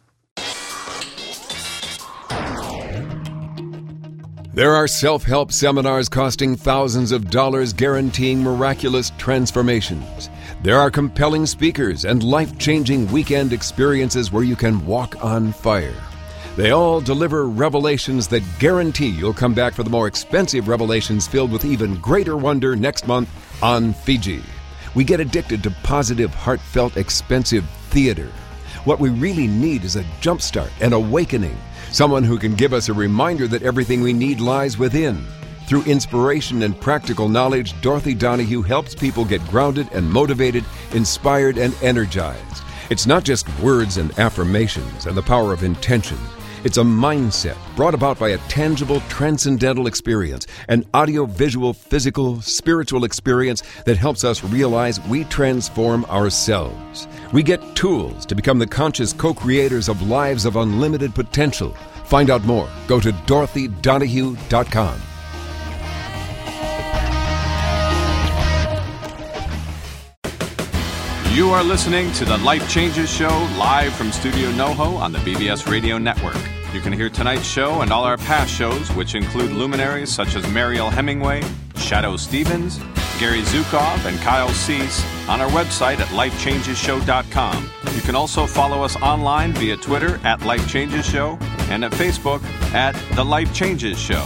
There are self-help seminars costing thousands of dollars guaranteeing miraculous transformations. There are compelling speakers and life-changing weekend experiences where you can walk on fire. They all deliver revelations that guarantee you'll come back for the more expensive revelations filled with even greater wonder next month on Fiji. We get addicted to positive, heartfelt, expensive theater. What we really need is a jumpstart, an awakening, someone who can give us a reminder that everything we need lies within. Through inspiration and practical knowledge, Dorothy Donahue helps people get grounded and motivated, inspired and energized. It's not just words and affirmations and the power of intention. It's a mindset brought about by a tangible, transcendental experience, an audio-visual, physical, spiritual experience that helps us realize we transform ourselves. We get tools to become the conscious co-creators of lives of unlimited potential. Find out more. Go to DorothyDonahue.com. You are listening to the Life Changes Show live from Studio NoHo on the BBS Radio Network. You can hear tonight's show and all our past shows, which include luminaries such as Mariel Hemingway, Shadow Stevens, Gary Zukov, and Kyle Cease, on our website at lifechangesshow.com. You can also follow us online via Twitter at Life Changes Show and at Facebook at The Life Changes Show.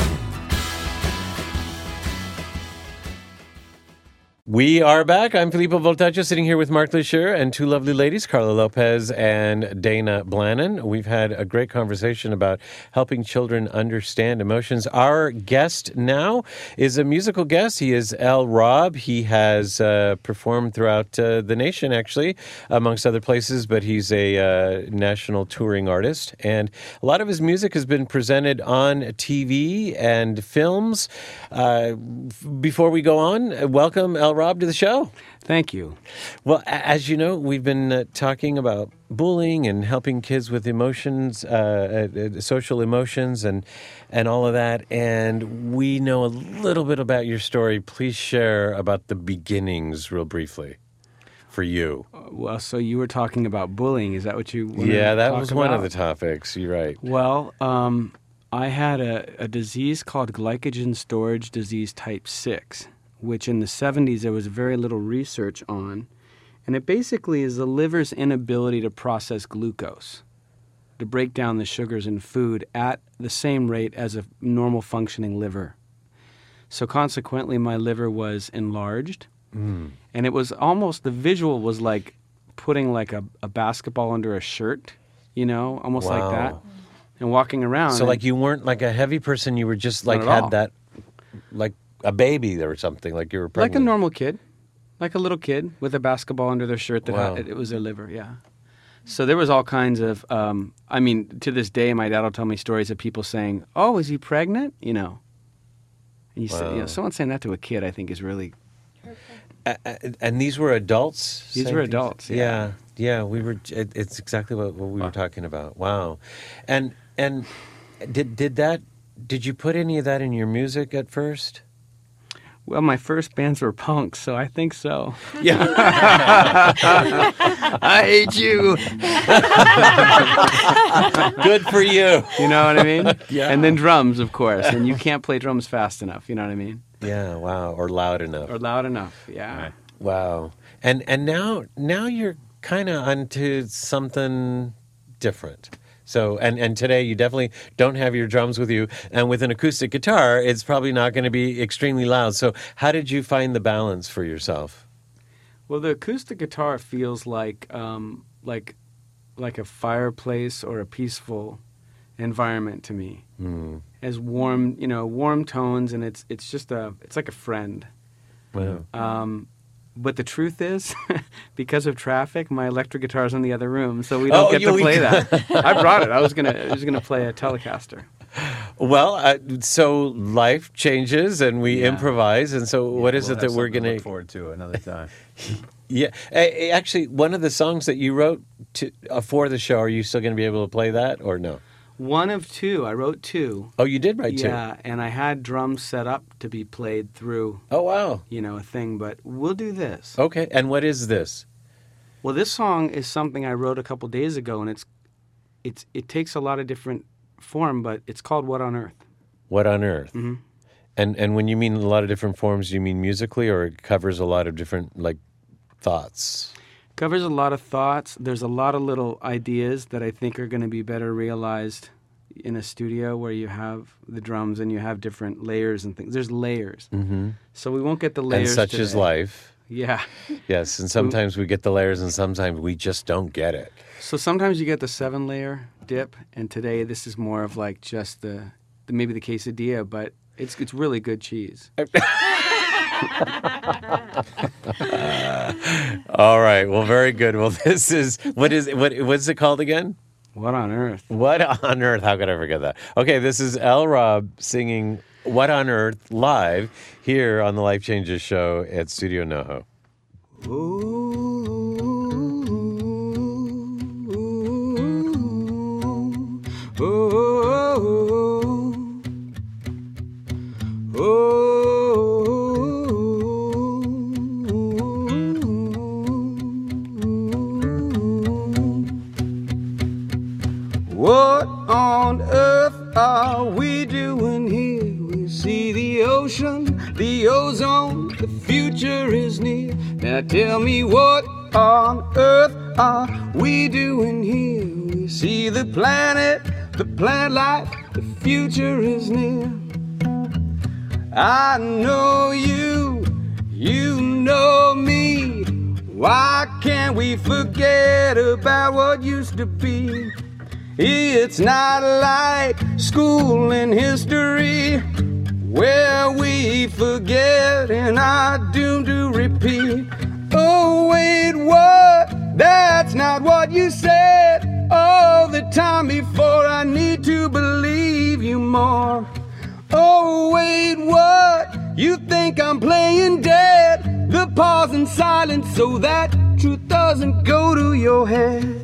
We are back. I'm Filippo Voltaggio, sitting here with Mark Lesheur and two lovely ladies, Carla Lopez and Dana Blannon. We've had a great conversation about helping children understand emotions. Our guest now is a musical guest. He is El Rob. He has performed throughout the nation, actually, amongst other places, but he's a national touring artist. And a lot of his music has been presented on TV and films. Before we go on, welcome, El Rob, to the show. Thank you. Well, as you know, we've been talking about bullying and helping kids with emotions, social emotions, and all of that. And we know a little bit about your story. Please share about the beginnings, real briefly, for you. Well, so you were talking about bullying. Is that what you wanted Yeah, to that talk was one of about? the topics. You're right. Well, I had a disease called glycogen storage disease type 6, which in the 70s there was very little research on. And it basically is the liver's inability to process glucose, to break down the sugars in food at the same rate as a normal functioning liver. So consequently, my liver was enlarged. And it was almost, the visual was like putting like a basketball under a shirt, you know, almost Wow. like that. And walking around. So, and- like, you weren't like a heavy person. You were just like Not at all. had that, like a baby or something. Like you were pregnant. like a normal kid, like a little kid with a basketball under their shirt that Wow. had, it was their liver, yeah. So there was all kinds of, I mean, to this day, my dad will tell me stories of people saying, "Oh, is he pregnant?" You know. And you say, you know, Wow. someone saying that to a kid, I think, is really. And these were adults? These saying were things? adults, Yeah. Yeah, we were. It's exactly what we were talking about. Wow, and did you put any of that in your music at first? Well, my first bands were punks, so I think so. Yeah. I hate you. Good for you. You know what I mean? Yeah. And then drums, of course. And you can't play drums fast enough. You know what I mean? Yeah. Wow. Or loud enough. Or loud enough. Yeah. Right. Wow. And now you're kind of onto something different. So and today you definitely don't have your drums with you, and with an acoustic guitar, it's probably not going to be extremely loud. So how did you find the balance for yourself? Well, the acoustic guitar feels like a fireplace or a peaceful environment to me. As warm tones, and it's like a friend. Wow. But the truth is, because of traffic, my electric guitar's in the other room, so we don't get to play that. I brought it. I was gonna play a Telecaster. Well, so life changes, and we improvise. And so, what is it that we're going to look forward to another time? Yeah, actually, one of the songs that you wrote for the show, are you still going to be able to play that, or no? One of two. I wrote two. Oh, you did write two? Yeah, and I had drums set up to be played through. Oh, wow. A thing, but we'll do this. Okay, and what is this? Well, this song is something I wrote a couple days ago, and it takes a lot of different form, but it's called What on Earth. What on Earth? Mm-hmm. And when you mean a lot of different forms, you mean musically, or it covers a lot of different, thoughts? Covers a lot of thoughts. There's a lot of little ideas that I think are going to be better realized in a studio where you have the drums and you have different layers and things. There's layers. Mm-hmm. So we won't get the layers And such today. is life. Yeah. Yes, and sometimes we get the layers and sometimes we just don't get it. So sometimes you get the 7-layer dip, and today this is more of just the maybe the quesadilla, but it's really good cheese. All right. Well, very good. Well, this is what's it called again? What on Earth? What on Earth? How could I forget that? Okay, this is L. Rob singing What on Earth live here on the Life Changes show at Studio NoHo. What on earth are we doing here? We see the ocean, the ozone, the future is near. Now tell me, what on earth are we doing here? We see the planet life, the future is near. I know you know me. Why can't we forget about what used to be? It's not like school and history, where we forget and are doomed to repeat. Oh, wait, what? That's not what you said all the time before. I need to believe you more. Oh, wait, what? You think I'm playing dead? The pause and silence so that truth doesn't go to your head.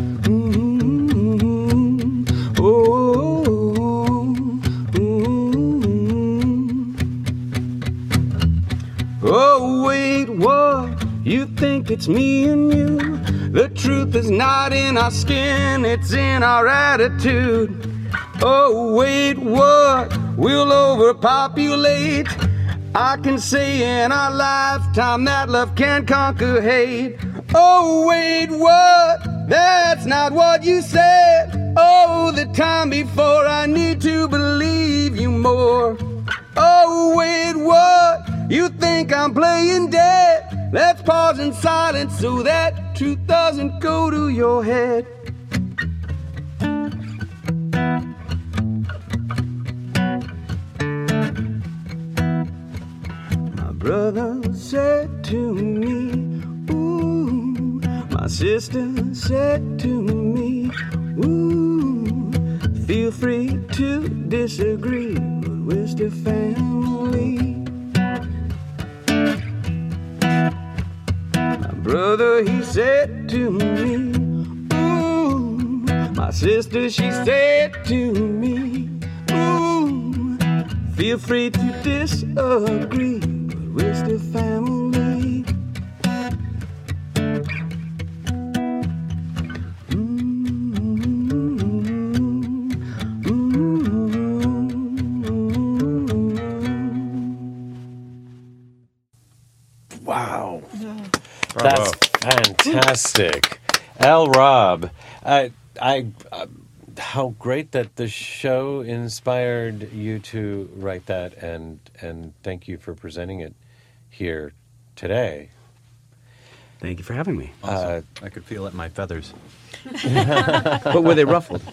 Oh, wait, what? You think it's me and you? The truth is not in our skin, it's in our attitude. Oh, wait, what? We'll overpopulate. I can say in our lifetime that love can conquer hate. Oh, wait, what? That's not what you said all the time before. I need to believe you more. Oh, wait, what? You think I'm playing dead? Let's pause in silence so that truth doesn't go to your head. My brother said to me, ooh. My sister said to me, ooh. Feel free to disagree, but we're still family. My Brother, he said to me, ooh. My sister, she said to me, ooh. Feel free to disagree, but we're still family. Wow. That's fantastic. Al Robb, how great that the show inspired you to write that, and thank you for presenting it here today. Thank you for having me. I could feel it in my feathers. But were they ruffled?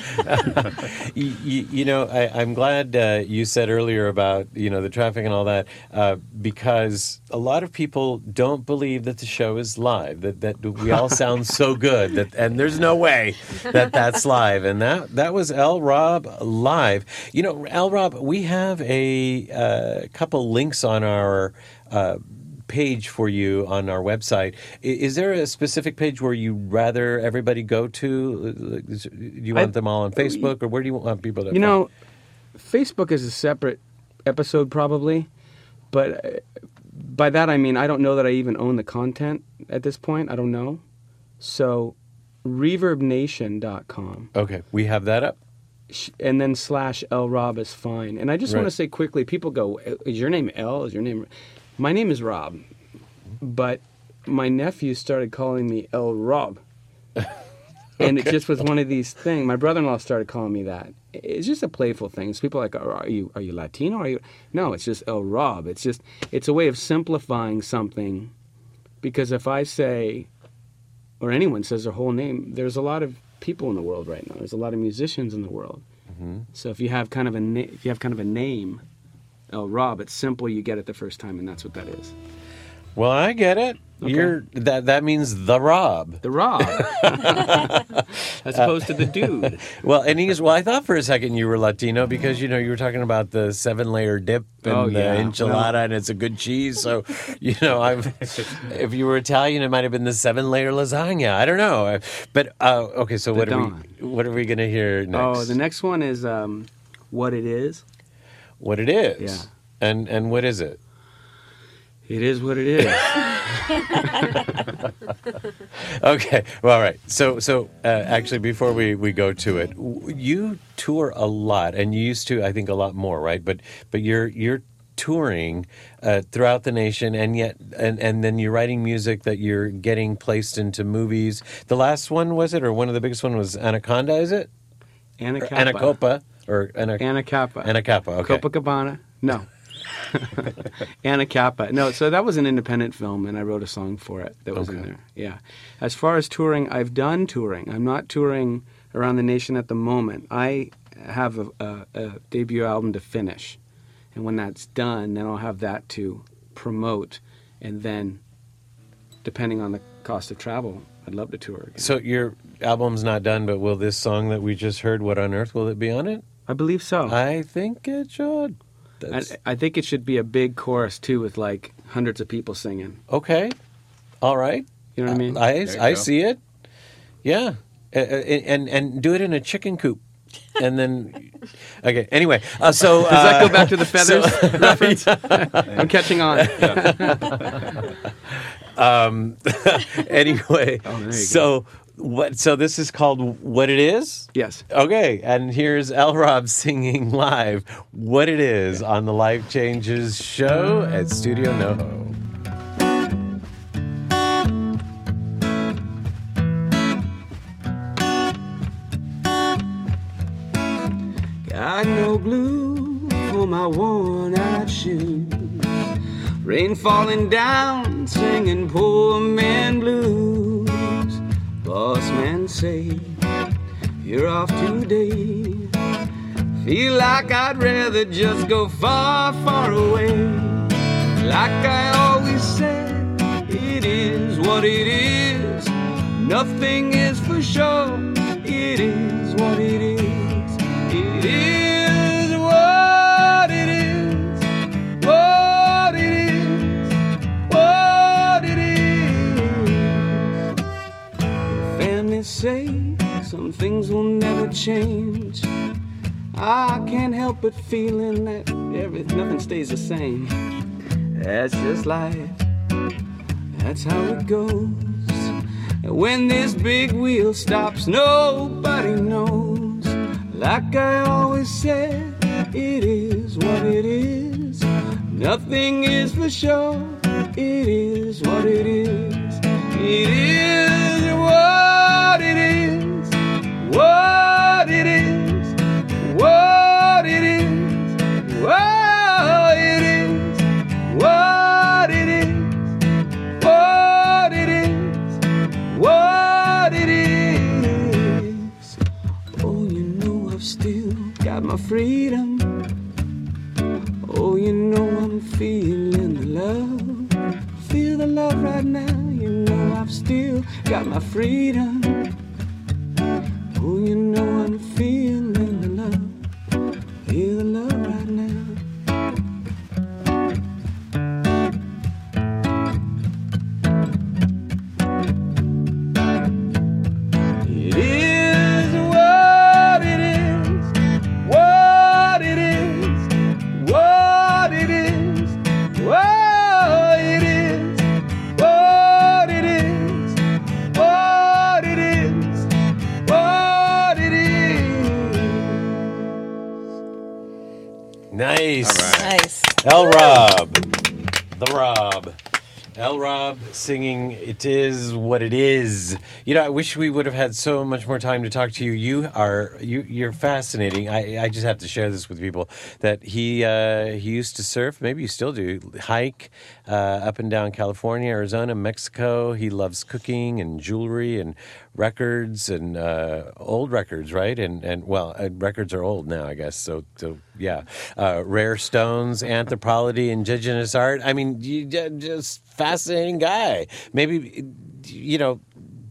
You know, I'm glad you said earlier about, you know, the traffic and all that, because a lot of people don't believe that the show is live, that we all sound so good, and there's no way that that's live. And that was Al Robb live. You know, Al Robb, we have a couple links on our page for you on our website. Is there a specific page where you rather everybody go to? Do you want them all on Facebook, or where do you want people to? You know, Facebook is a separate episode probably, but by that I mean I don't know that I even own the content at this point. I don't know. So ReverbNation.com. Okay, we have that up. And then /L Robb is fine. And I just want to say quickly, people go, is your name L? Is your name... My name is Rob, but my nephew started calling me El Rob. And it just was one of these things. My brother-in-law started calling me that. It's just a playful thing. So people are like, are you Latino? Are you? No, it's just El Rob. It's a way of simplifying something, because if I say, or anyone says their whole name, there's a lot of people in the world right now. There's a lot of musicians in the world. Mm-hmm. So if you have kind of a name, El Rob, it's simple, you get it the first time, and that's what that is. Well, I get it. Okay. That means the Rob. The Rob. As opposed to the dude. Well, I thought for a second you were Latino because, you know, you were talking about the 7-layer dip and the enchilada, and it's a good cheese. So, you know, if you were Italian, it might have been the 7-layer lasagna. I don't know. But, okay, so what are we going to hear next? Oh, the next one is What It Is. What It Is? Yeah. And what is it? It is what it is. Okay. Well, all right. So actually, before we go to it, you tour a lot, and you used to, I think, a lot more, right? But you're touring throughout the nation, and yet and then you're writing music that you're getting placed into movies. The last one, was it, or one of the biggest one was Anaconda? Is it? Anacopa. Anacapa. Okay. Copacabana. No. Anacapa. No, so that was an independent film, and I wrote a song for it that was in there. Yeah. As far as touring, I've done touring. I'm not touring around the nation at the moment. I have a debut album to finish, and when that's done, then I'll have that to promote, and then, depending on the cost of travel, I'd love to tour again. So your album's not done, but will this song that we just heard, What on Earth, will it be on it? I believe so. I think it should. I think it should be a big chorus, too, with, like, hundreds of people singing. Okay. All right. You know what I mean? I see it. Yeah. And do it in a chicken coop. And then, okay. Anyway, so does that go back to the feathers reference? I'm catching on. Anyway, go. So this is called What It Is? Yes. Okay, and here's Al Robb singing live What It Is on the Life Changes show at Studio NoHo. Got no glue for my worn-out shoes. Rain falling down, singing poor man blues. Boss man say, you're off today. Feel like I'd rather just go far, far away. Like I always said, it is what it is. Nothing is for sure. It is what it is. It is what it is. What it is. What it is. help but feeling that nothing stays the same. That's just life. That's how it goes. When this big wheel stops, nobody knows. Like I always said, it is what it is. Nothing is for sure. It is what it is. It is what it is. What it is. What it is. What it is. What it is. What it is. What it is. Oh, you know I've still got my freedom. Oh, you know I'm feeling the love. Feel the love right now. You know I've still got my freedom. Oh, you know I'm feeling the love. Feel the love right now. It is what it is. What it is. What it is. What it is. What it is. What it is. What it is. Nice. Nice. L. Rob. The Rob. L. Rob singing It Is What It Is. You know, I wish we would have had so much more time to talk to you. You're fascinating. I just have to share this with people that he used to surf, maybe you still do, hike up and down California, Arizona, Mexico. He loves cooking and jewelry and records and old records, right? And records are old now, I guess. So yeah. Rare stones, anthropology, indigenous art. I mean, you just fascinating guy. Maybe, you know,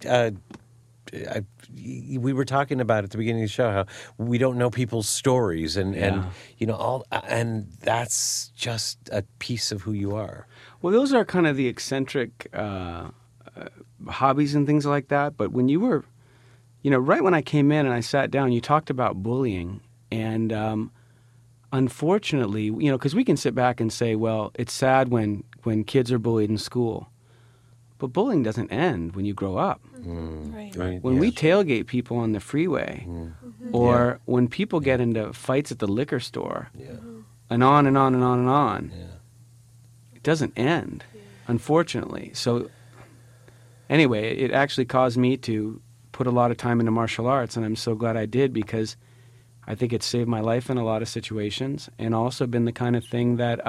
we were talking about at the beginning of the show how we don't know people's stories and you know, and that's just a piece of who you are. Well, those are kind of the eccentric hobbies and things like that. But when you were, you know, right when I came in and I sat down, you talked about bullying. And unfortunately, you know, because we can sit back and say, well, it's sad when kids are bullied in school. But bullying doesn't end when you grow up. Right. When we tailgate people on the freeway, or when people get into fights at the liquor store, and on and on and on and on, it doesn't end, unfortunately. So anyway, it actually caused me to put a lot of time into martial arts, and I'm so glad I did, because I think it saved my life in a lot of situations, and also been the kind of thing that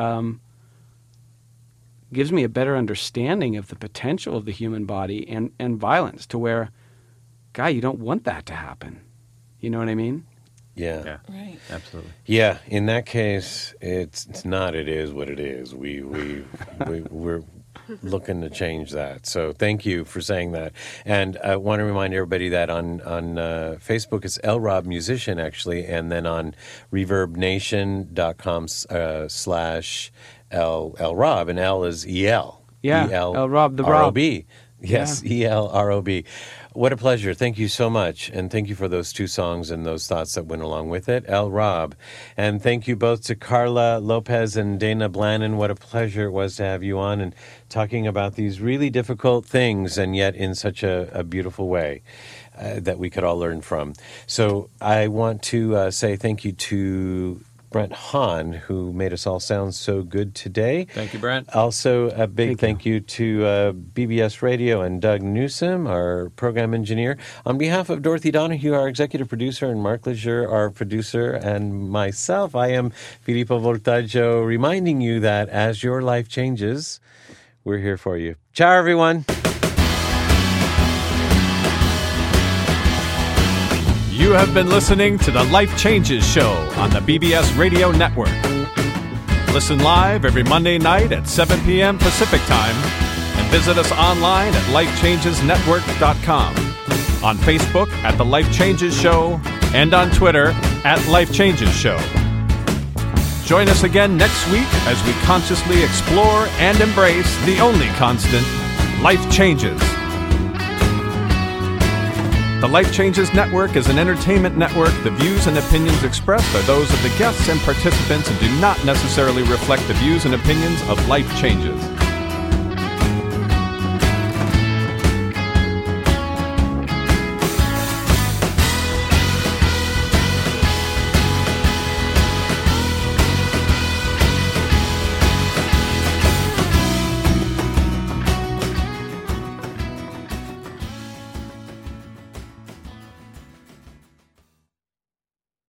gives me a better understanding of the potential of the human body and violence, to where, guy, you don't want that to happen. You know what I mean? Yeah. Right. Absolutely. Yeah. In that case, it's not. It is what it is. We're looking to change that. So thank you for saying that. And I want to remind everybody that on Facebook it's L. Rob Musician, actually, and then on ReverbNation.com /L Rob, and L is E-L. Yeah, L Rob the Rob. R-O-B. Yes, E-L-R-O-B. What a pleasure. Thank you so much. And thank you for those two songs and those thoughts that went along with it. L. Rob. And thank you both to Carla Lopez and Dana Blannon. What a pleasure it was to have you on and talking about these really difficult things, and yet in such a beautiful way that we could all learn from. So I want to say thank you to Brent Hahn, who made us all sound so good today. Thank you, Brent. Also, a big thank you to BBS Radio and Doug Newsom, our program engineer. On behalf of Dorothy Donahue, our executive producer, and Mark Lejeune, our producer, and myself, I am Filippo Voltaggio, reminding you that as your life changes, we're here for you. Ciao, everyone. You have been listening to the Life Changes Show on the BBS Radio Network. Listen live every Monday night at 7 p.m. Pacific Time, and visit us online at lifechangesnetwork.com, on Facebook at The Life Changes Show, and on Twitter at Life Changes Show. Join us again next week as we consciously explore and embrace the only constant, life changes. The Life Changes Network is an entertainment network. The views and opinions expressed are those of the guests and participants and do not necessarily reflect the views and opinions of Life Changes.